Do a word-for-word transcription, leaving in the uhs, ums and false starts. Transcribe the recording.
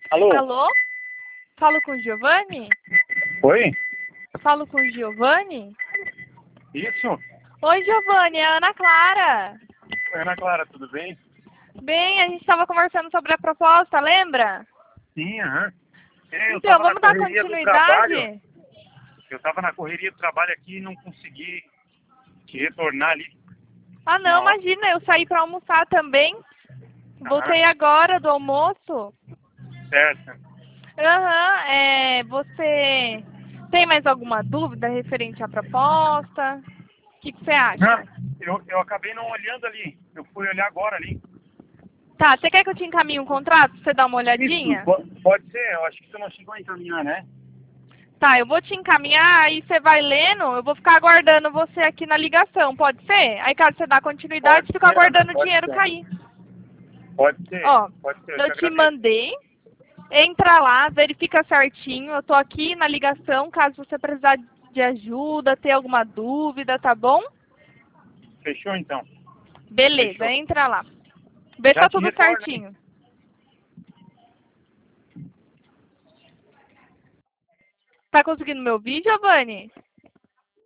Alô? Alô? Falo com o Giovanni? Oi? Falo com o Giovanni? Isso? Oi, Giovanni, é a Ana Clara. Oi, Ana Clara, tudo bem? Bem, a gente estava conversando sobre a proposta, lembra? Sim, aham. É, eu Então, tava na vamos dar correria do trabalho. continuidade? Eu tava na correria do trabalho aqui e não consegui te retornar ali. Ah, Na não, hora. imagina, eu saí para almoçar também. Aham, Voltei agora do almoço. certo. Aham, é, você tem mais alguma dúvida referente à proposta? O que, que você Não, acha? eu, eu acabei não olhando ali. Eu fui olhar agora ali. Tá, você quer que eu te encaminhe um contrato pra você dar uma Isso, olhadinha? po- pode ser. Eu acho que você não chegou a encaminhar, né? Tá, eu vou te encaminhar, aí você vai lendo, eu vou ficar aguardando você aqui na ligação, pode ser? Aí caso você dá continuidade, Pode fica ser, Ana, aguardando o pode dinheiro ser. cair. Pode ser, Ó, pode ser. Eu te eu te agradeço. mandei, entra lá, verifica certinho, eu tô aqui na ligação, caso você precisar de ajuda, ter alguma dúvida, tá bom? Fechou, então? Beleza, Fechou. entra lá. Vê se Já tá te tudo retorno, hein? certinho. Tá conseguindo me ouvir, Giovanni?